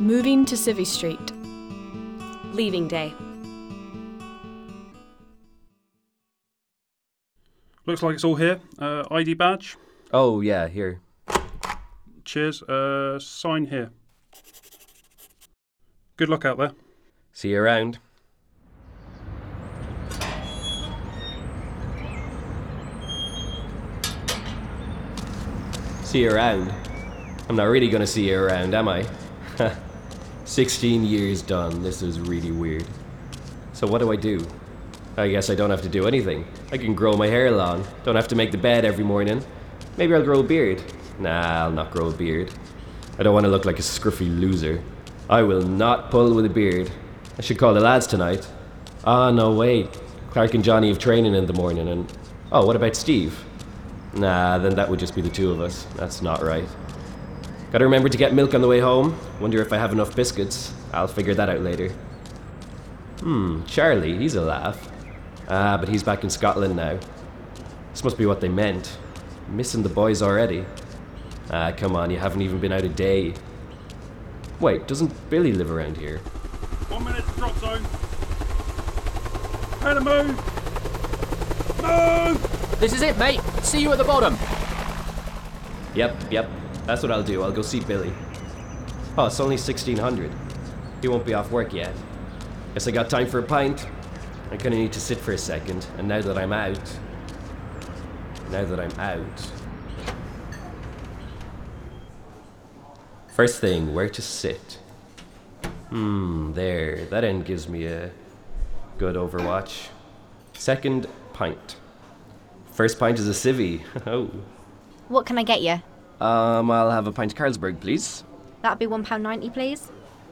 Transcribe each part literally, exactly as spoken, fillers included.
Moving to Civvy Street. Leaving day. Looks like it's all here. Uh, I D badge. Oh, yeah, here. Cheers. Uh, sign here. Good luck out there. See you around. See you around. I'm not really gonna see you around, am I? sixteen years done. This is really weird. So what do I do? I guess I don't have to do anything. I can grow my hair long. Don't have to make the bed every morning. Maybe I'll grow a beard. Nah, I'll not grow a beard. I don't want to look like a scruffy loser. I will not pull with a beard. I should call the lads tonight. Ah, no, wait. Clark and Johnny have training in the morning and... Oh, what about Steve? Nah, then that would just be the two of us. That's not right. Gotta remember to get milk on the way home. Wonder if I have enough biscuits. I'll figure that out later. Hmm, Charlie, he's a laugh. Ah, but he's back in Scotland now. This must be what they meant. Missing the boys already. Ah, come on, you haven't even been out a day. Wait, doesn't Billy live around here? One minute to drop zone. Better move. Move! This is it, mate. See you at the bottom. Yep, yep. That's what I'll do. I'll go see Billy. Oh, it's only sixteen hundred. He won't be off work yet. Guess I got time for a pint. I'm gonna need to sit for a second, and now that I'm out... Now that I'm out... First thing, where to sit? Hmm, there. That end gives me a good overwatch. Second, pint. First pint is a civvy. Oh. What can I get you? Um, I'll have a pint of Carlsberg, please. That'd be one pound ninety, please.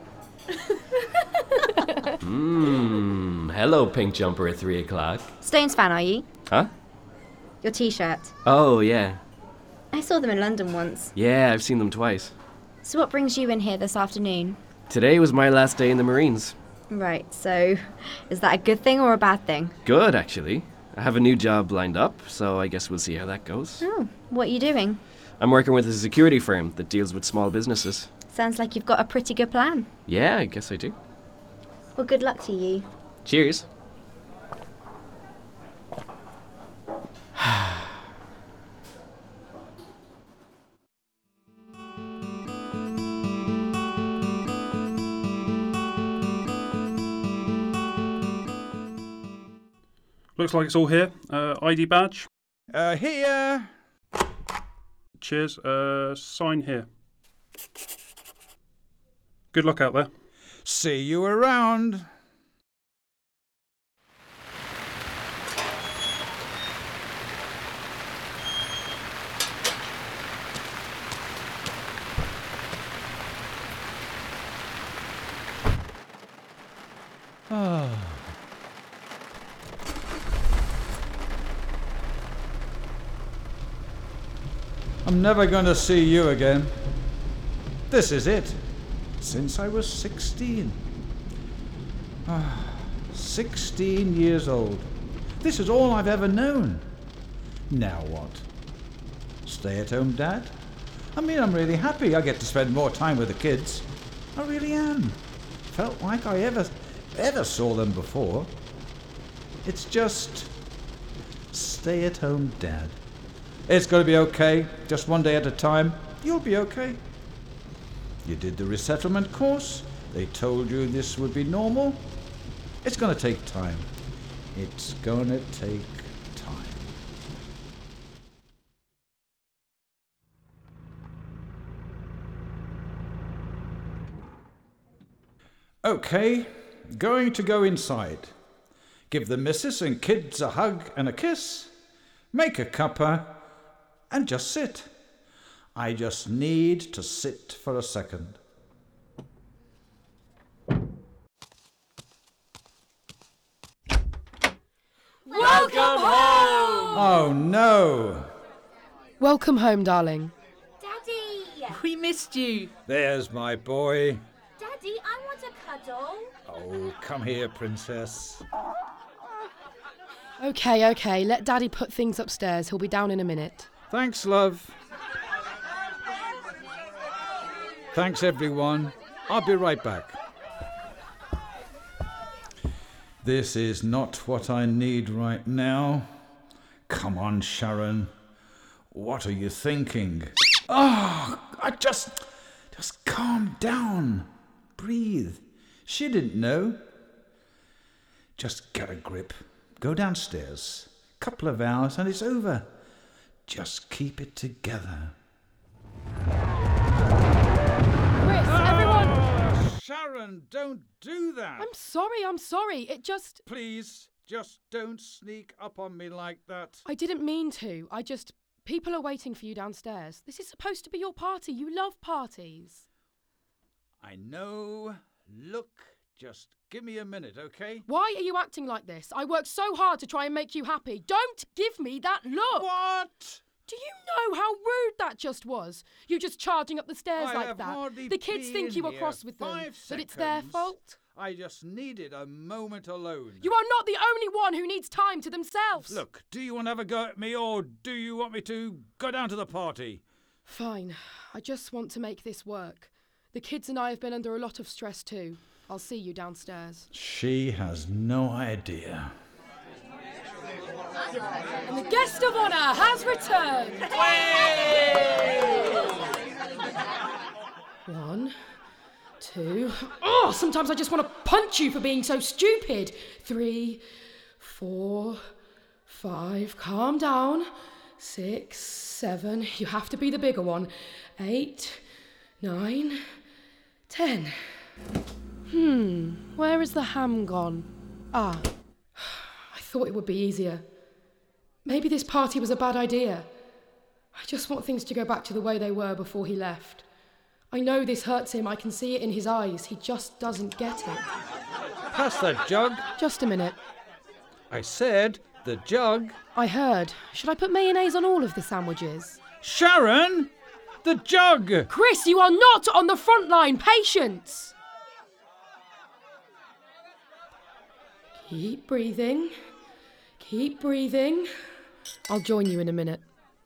Mmm, hello, pink jumper at three o'clock. Stones fan, are you? Huh? Your t-shirt. Oh, yeah. I saw them in London once. Yeah, I've seen them twice. So what brings you in here this afternoon? Today was my last day in the Marines. Right, so is that a good thing or a bad thing? Good, actually. I have a new job lined up, so I guess we'll see how that goes. Oh, what are you doing? I'm working with a security firm that deals with small businesses. Sounds like you've got a pretty good plan. Yeah, I guess I do. Well, good luck to you. Cheers. Looks like it's all here. Uh, I D badge. Uh, here. Cheers. Uh, sign here. Good luck out there. See you around. Ah. I'm never going to see you again. This is it. Since I was sixteen. Ah, sixteen years old. This is all I've ever known. Now what? Stay-at-home dad? I mean, I'm really happy I get to spend more time with the kids. I really am. Felt like I ever, ever saw them before. It's just... stay-at-home dad. It's going to be okay, just one day at a time. You'll be okay. You did the resettlement course. They told you this would be normal. It's going to take time. It's going to take time. Okay, going to go inside. Give the missus and kids a hug and a kiss. Make a cuppa. And just sit. I just need to sit for a second. Welcome home! Oh no! Welcome home, darling. Daddy! We missed you. There's my boy. Daddy, I want a cuddle. Oh, come here, princess. Okay, okay, let Daddy put things upstairs. He'll be down in a minute. Thanks, love. Thanks, everyone. I'll be right back. This is not what I need right now. Come on, Sharon. What are you thinking? Oh, I just... Just calm down. Breathe. She didn't know. Just get a grip. Go downstairs. Couple of hours and it's over. Just keep it together. Chris, everyone! Oh, Sharon, don't do that. I'm sorry, I'm sorry. It just... Please, just don't sneak up on me like that. I didn't mean to. I just... People are waiting for you downstairs. This is supposed to be your party. You love parties. I know. Look, just give me a minute, okay? Why are you acting like this? I worked so hard to try and make you happy. Don't give me that look. What? Do you know how rude that just was? You just charging up the stairs I like have that. hardly The kids think been you were here cross with them. five That it's their seconds. fault. I just needed a moment alone. You are not the only one who needs time to themselves. Look, do you want to have a go at me or do you want me to go down to the party? Fine. I just want to make this work. The kids and I have been under a lot of stress too. I'll see you downstairs. She has no idea. And the guest of honour has returned. One, two. Oh, sometimes I just want to punch you for being so stupid. Three, four, five. Calm down. Six, seven. You have to be the bigger one. Eight, nine, ten. Hmm, where is the ham gone? Ah, I thought it would be easier. Maybe this party was a bad idea. I just want things to go back to the way they were before he left. I know this hurts him, I can see it in his eyes. He just doesn't get it. Pass that jug. Just a minute. I said the jug. I heard. Should I put mayonnaise on all of the sandwiches? Sharon! The jug! Chris, you are not on the front line. Patience! Keep breathing. Keep breathing. I'll join you in a minute.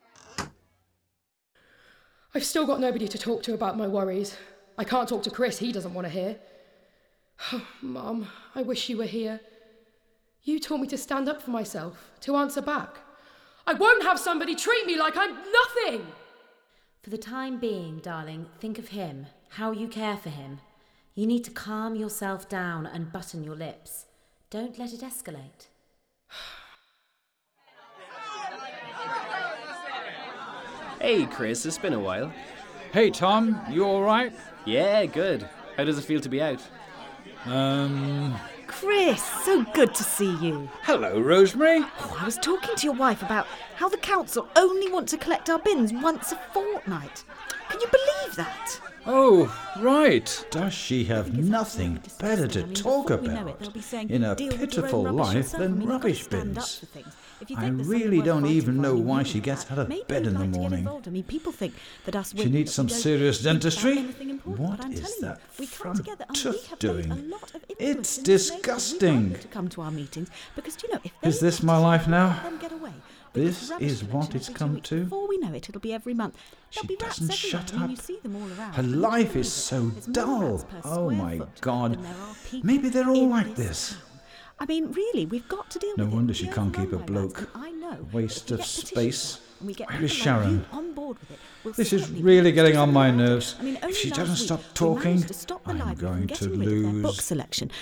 I've still got nobody to talk to about my worries. I can't talk to Chris, he doesn't want to hear. Mum, I wish you were here. You taught me to stand up for myself, to answer back. I won't have somebody treat me like I'm nothing! For the time being, darling, think of him, how you care for him. You need to calm yourself down and button your lips. Don't let it escalate. Hey, Chris, it's been a while. Hey, Tom, you all right? Yeah, good. How does it feel to be out? Um... Chris, so good to see you. Hello, Rosemary. Oh, I was talking to your wife about how the council only want to collect our bins once a fortnight. Can you believe that? Oh, right. Does she have nothing better to talk about in a pitiful life than rubbish bins? I really don't even know why she gets out of bed in the morning. I mean, people think that us She needs some serious dentistry? What is that front tooth doing? It's disgusting. To come to our meetings because, you know, if Is this my life now? them get away. This is what it's come to? Before we know it, it'll be every month. She There'll be rats doesn't everywhere. shut I mean, up. you see them all around. Her And life you is know, so there's more dull. rats per Oh square my foot God. than there are people Maybe they're all in like this this. town. I mean, really, we've got to deal No with wonder it. she We can't keep a overrun by rats, bloke. and I know. Waste that of if we get petitions space. and we get Where people is like Sharon? you on board with it, we'll This is certainly really be getting able on to my sort it out. nerves. I mean, If only she last doesn't week, stop we talking, managed to stop the I'm library from going to getting rid of their book lose. selection.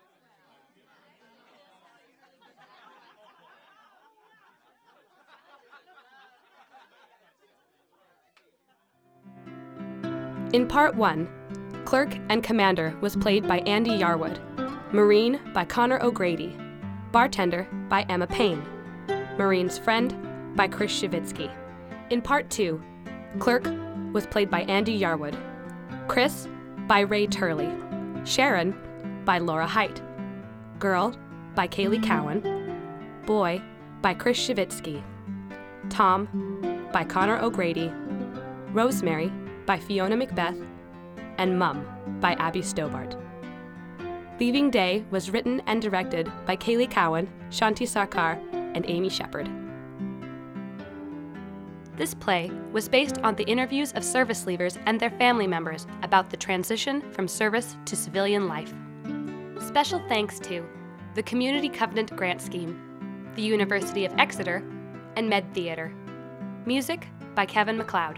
In part one, Clerk and Commander was played by Andy Yarwood, Marine by Connor O'Grady, Bartender by Emma Payne, Marine's Friend by Chris Shivitsky. In part two, Clerk was played by Andy Yarwood, Chris by Ray Turley, Sharon by Laura Height, Girl by Kaylee Cowan, Boy by Chris Shivitsky, Tom by Connor O'Grady, Rosemary by Fiona Macbeth, and Mum by Abby Stobart. Leaving Day was written and directed by Kaylee Cowan, Shanti Sarkar, and Amy Shepard. This play was based on the interviews of service leavers and their family members about the transition from service to civilian life. Special thanks to the Community Covenant Grant Scheme, the University of Exeter, and Med Theatre. Music by Kevin MacLeod.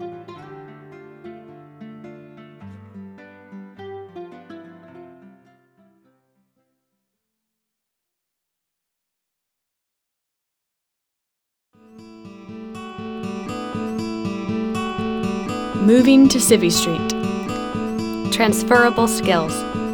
Moving to Civvy Street. Transferable skills.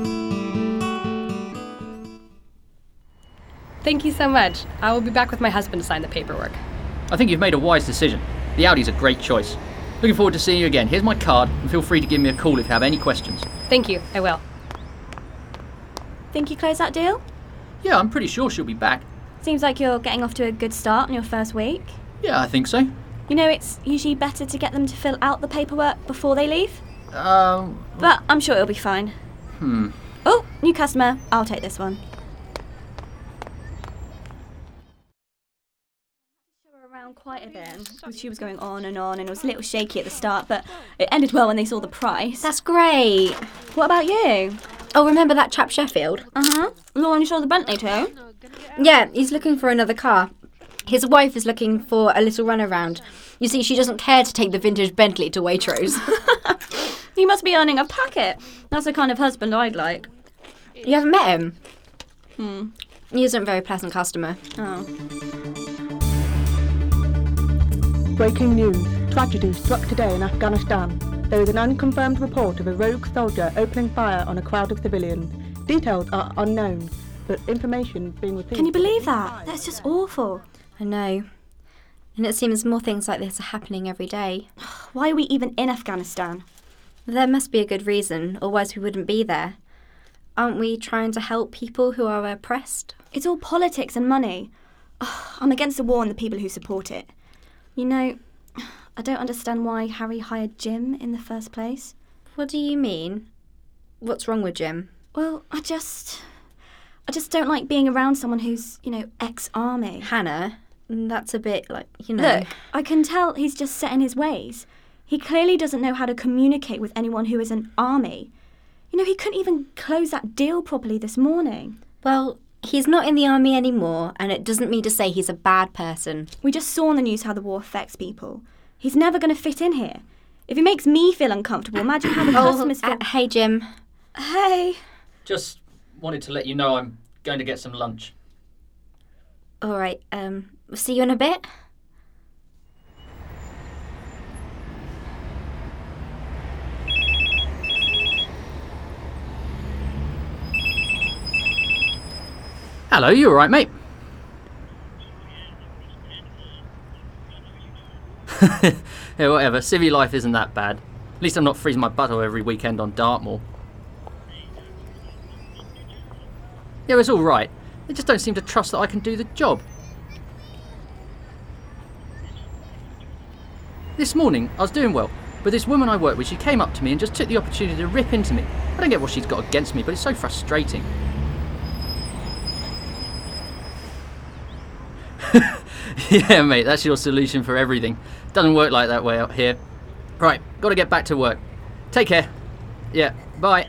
Thank you so much. I will be back with my husband to sign the paperwork. I think you've made a wise decision. The Audi's a great choice. Looking forward to seeing you again. Here's my card, and feel free to give me a call if you have any questions. Thank you, I will. Think you closed that deal? Yeah, I'm pretty sure she'll be back. Seems like you're getting off to a good start in your first week. Yeah, I think so. You know, it's usually better to get them to fill out the paperwork before they leave. Um... But I'm sure it'll be fine. Hmm. Oh, new customer. I'll take this one. Show her around quite a bit. She was going on and on, and it was a little shaky at the start, but it ended well when they saw the price. That's great. What about you? Oh, remember that chap Sheffield? Uh-huh. The one who saw the Bentley too? Yeah, he's looking for another car. His wife is looking for a little runaround. You see, she doesn't care to take the vintage Bentley to Waitrose. He must be earning a packet. That's the kind of husband I'd like. You haven't met him? Hmm. He isn't a very pleasant customer. Oh. Breaking news. Tragedy struck today in Afghanistan. There is an unconfirmed report of a rogue soldier opening fire on a crowd of civilians. Details are unknown, but information being received... Can you believe that? That's just awful. I know. And it seems more things like this are happening every day. Why are we even in Afghanistan? There must be a good reason, otherwise we wouldn't be there. Aren't we trying to help people who are oppressed? It's all politics and money. Oh, I'm against the war and the people who support it. You know, I don't understand why Harry hired Jim in the first place. What do you mean? What's wrong with Jim? Well, I just... I just don't like being around someone who's, you know, ex-army. Hannah, that's a bit like, you know... Look, I can tell he's just set in his ways. He clearly doesn't know how to communicate with anyone who is an army. You know, he couldn't even close that deal properly this morning. Well, he's not in the army anymore, and it doesn't mean to say he's a bad person. We just saw on the news how the war affects people. He's never going to fit in here. If he makes me feel uncomfortable, imagine how the oh, customers feel... Uh, hey, Jim. Hey. Just wanted to let you know I'm going to get some lunch. All right, um, see you in a bit. Hello, you all right, mate? Yeah, whatever. Civvy life isn't that bad. At least I'm not freezing my butt off every weekend on Dartmoor. Yeah, it's all right. They just don't seem to trust that I can do the job. This morning, I was doing well, but this woman I work with, she came up to me and just took the opportunity to rip into me. I don't get what she's got against me, but it's so frustrating. Yeah, mate, that's your solution for everything. Doesn't work like that way out here. Right, gotta get back to work. Take care. Yeah, bye.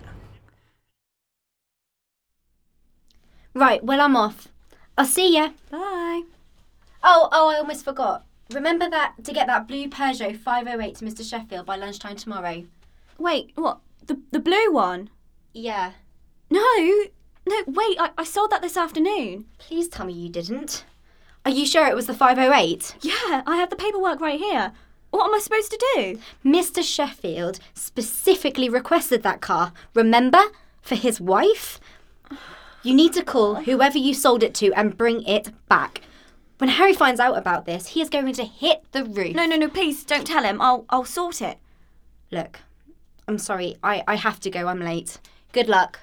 Right, well, I'm off. I'll see ya. Bye. Oh, oh, I almost forgot. Remember that to get that blue Peugeot five oh eight to Mister Sheffield by lunchtime tomorrow. Wait, what? The the blue one? Yeah. No, no, wait, I, I sold that this afternoon. Please tell me you didn't. Are you sure it was the five oh eight? Yeah, I have the paperwork right here. What am I supposed to do? Mister Sheffield specifically requested that car, remember? For his wife? You need to call whoever you sold it to and bring it back. When Harry finds out about this, he is going to hit the roof. No, no, no, please don't tell him. I'll I'll sort it. Look, I'm sorry. I, I have to go. I'm late. Good luck.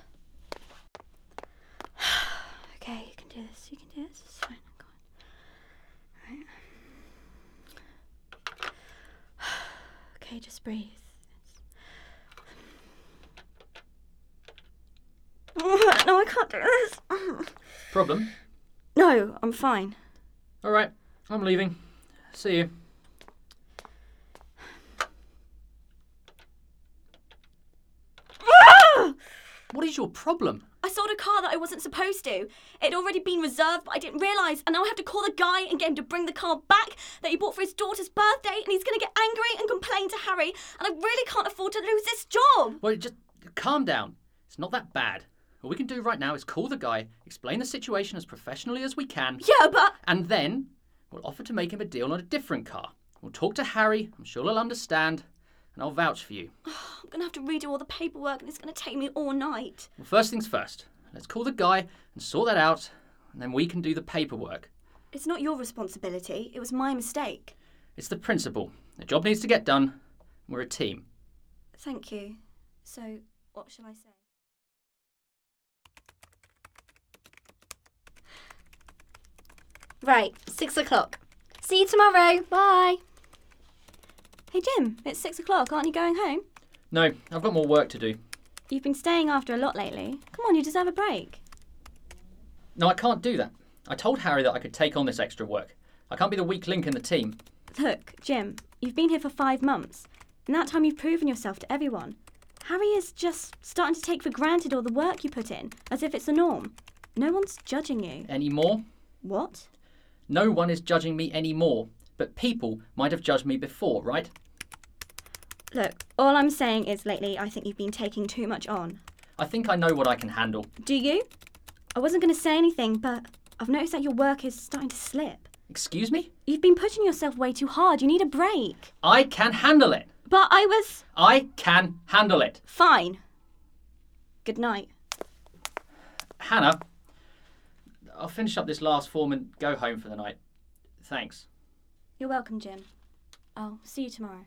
Okay, you can do this. You can do this. It's fine. Go on. Right. Okay, just breathe. No, I can't do this. Problem? No, I'm fine. All right, I'm leaving. See you. What is your problem? I sold a car that I wasn't supposed to. It had already been reserved, but I didn't realise, and now I have to call the guy and get him to bring the car back that he bought for his daughter's birthday, and he's going to get angry and complain to Harry, and I really can't afford to lose this job. Well, just calm down. It's not that bad. All we can do right now is call the guy, explain the situation as professionally as we can. Yeah, but... And then we'll offer to make him a deal on a different car. We'll talk to Harry, I'm sure he'll understand, and I'll vouch for you. I'm going to have to redo all the paperwork, and it's going to take me all night. Well, first things first. Let's call the guy and sort that out, and then we can do the paperwork. It's not your responsibility. It was my mistake. It's the principle. The job needs to get done. We're a team. Thank you. So, what shall I say? Right, six o'clock. See you tomorrow. Bye. Hey, Jim, it's six o'clock. Aren't you going home? No, I've got more work to do. You've been staying after a lot lately. Come on, you deserve a break. No, I can't do that. I told Harry that I could take on this extra work. I can't be the weak link in the team. Look, Jim, you've been here for five months. In that time, you've proven yourself to everyone. Harry is just starting to take for granted all the work you put in, as if it's the norm. No one's judging you. Any more? What? No one is judging me anymore, but people might have judged me before, right? Look, all I'm saying is lately I think you've been taking too much on. I think I know what I can handle. Do you? I wasn't going to say anything, but I've noticed that your work is starting to slip. Excuse me? You've been pushing yourself way too hard. You need a break. I can handle it. But I was... I can handle it. Fine. Good night. Hannah, I'll finish up this last form and go home for the night. Thanks. You're welcome, Jim. I'll see you tomorrow.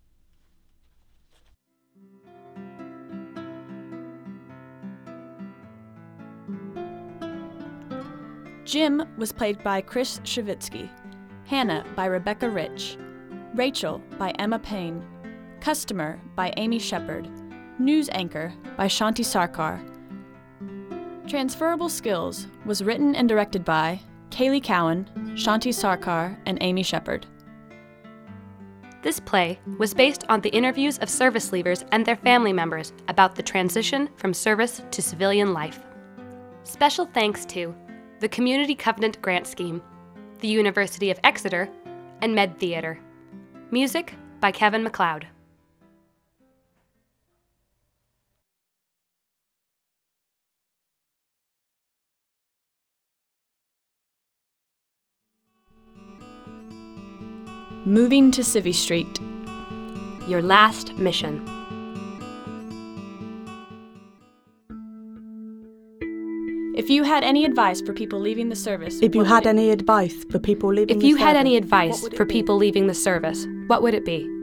Jim was played by Chris Shavitsky, Hannah by Rebecca Rich, Rachel by Emma Payne, Customer by Amy Shepard, News Anchor by Shanti Sarkar. Transferable Skills was written and directed by Kaylee Cowan, Shanti Sarkar, and Amy Shepard. This play was based on the interviews of service leavers and their family members about the transition from service to civilian life. Special thanks to the Community Covenant Grant Scheme, the University of Exeter, and Med Theatre. Music by Kevin MacLeod. Moving to Civvy Street. Your last mission. If you had any advice for people leaving the service, If you what had would it- any advice for people leaving If the you had service, any what advice would it for be? people leaving the service, what would it be?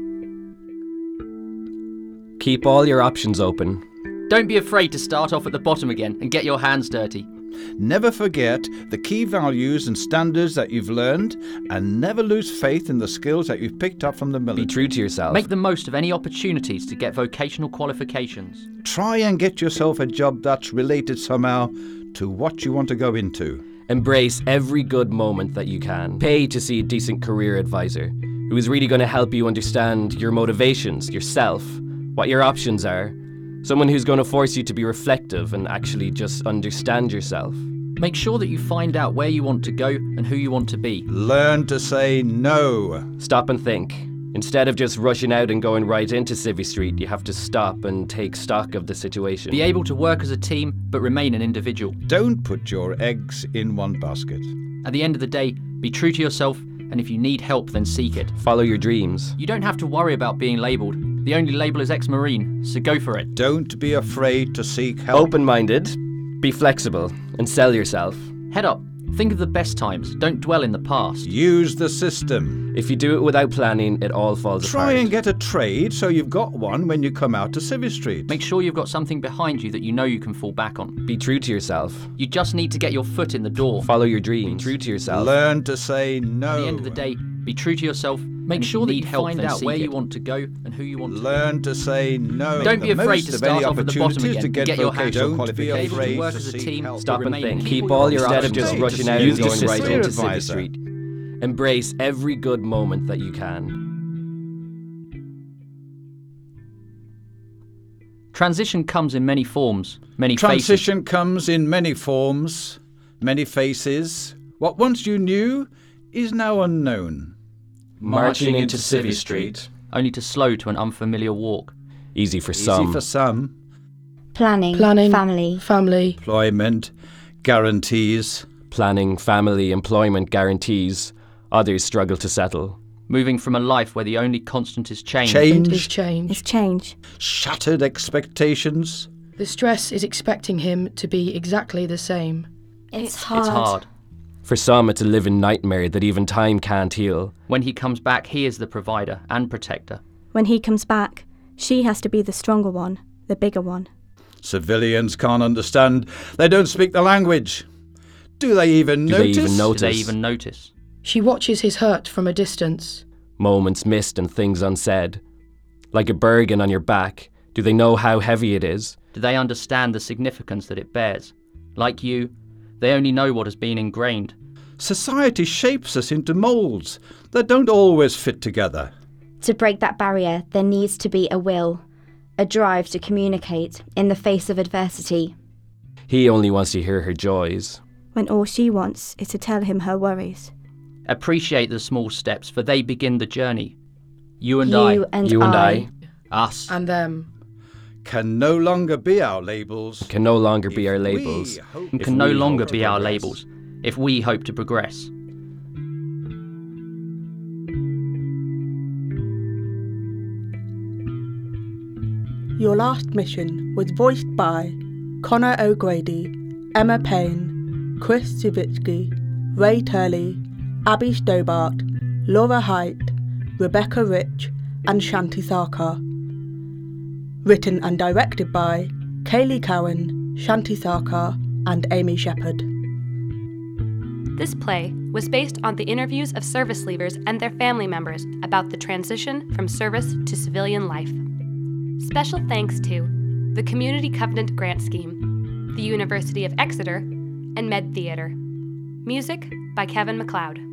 Keep all your options open. Don't be afraid to start off at the bottom again and get your hands dirty. Never forget the key values and standards that you've learned, and never lose faith in the skills that you've picked up from the military. Be true to yourself. Make the most of any opportunities to get vocational qualifications. Try and get yourself a job that's related somehow to what you want to go into. Embrace every good moment that you can. Pay to see a decent career advisor who is really going to help you understand your motivations, yourself, what your options are. Someone who's going to force you to be reflective and actually just understand yourself. Make sure that you find out where you want to go and who you want to be. Learn to say no. Stop and think. Instead of just rushing out and going right into Civvy Street, you have to stop and take stock of the situation. Be able to work as a team, but remain an individual. Don't put your eggs in one basket. At the end of the day, be true to yourself, and if you need help, then seek it. Follow your dreams. You don't have to worry about being labelled. The only label is ex-Marine, so go for it. Don't be afraid to seek help. Open-minded, be flexible, and sell yourself. Head up. Think of the best times. Don't dwell in the past. Use the system. If you do it without planning, it all falls Try apart. and get a trade so you've got one when you come out to Civvy Street. Make sure you've got something behind you that you know you can fall back on. Be true to yourself. You just need to get your foot in the door. Follow your dreams. Be true to yourself. Learn to say no. At the end of the day, be true to yourself. Make sure that you find out where you want to go and who you want to be. Learn to say no. Don't be The afraid most to of start any off at the bottom opportunities again to get and get your hands vocational on qualifications. Be able to work to as a seek team. help. Stop and Remain think. in Keep people all you your are. options Instead of just just rushing rushing out out and and going going right right into into Civvy advisor. Street. Embrace every good moment that you can. Transition comes in many forms, many Transition faces. comes in many forms, many faces. What once you knew is now unknown. Marching into Civvy Street. Only to slow to an unfamiliar walk. Easy for Easy some. for some. Planning, Planning, family, family, Employment, guarantees. Planning, family, employment guarantees. Others struggle to settle. Moving from a life where the only constant is change. Change. is change. It's change. Shattered expectations. The stress is expecting him to be exactly the same. It's hard. It's hard. For some, it's a living nightmare that even time can't heal. When he comes back, he is the provider and protector. When he comes back, she has to be the stronger one, the bigger one. Civilians can't understand. They don't speak the language. Do they even Do notice? they even notice? Do they even notice? She watches his hurt from a distance. Moments missed and things unsaid. Like a burden on your back, do they know how heavy it is? Do they understand the significance that it bears? Like you, they only know what has been ingrained. Society shapes us into moulds that don't always fit together. To break that barrier, there needs to be a will, a drive to communicate in the face of adversity. He only wants to hear her joys. When all she wants is to tell him her worries. Appreciate the small steps, for they begin the journey. You and You I. and You and I. I Us. And them. Can no longer be our labels. can no longer be if our we labels. hope- and if can no we longer hope to be our progress. labels if we hope to progress. Your last mission was voiced by Connor O'Grady, Emma Payne, Chris Savitsky, Ray Turley, Abby Stobart, Laura Height, Rebecca Rich, and Shanti Sarkar. Written and directed by Kaylee Cowan, Shanti Sarkar, and Amy Shepherd. This play was based on the interviews of service leavers and their family members about the transition from service to civilian life. Special thanks to the Community Covenant Grant Scheme, the University of Exeter, and Med Theatre. Music by Kevin MacLeod.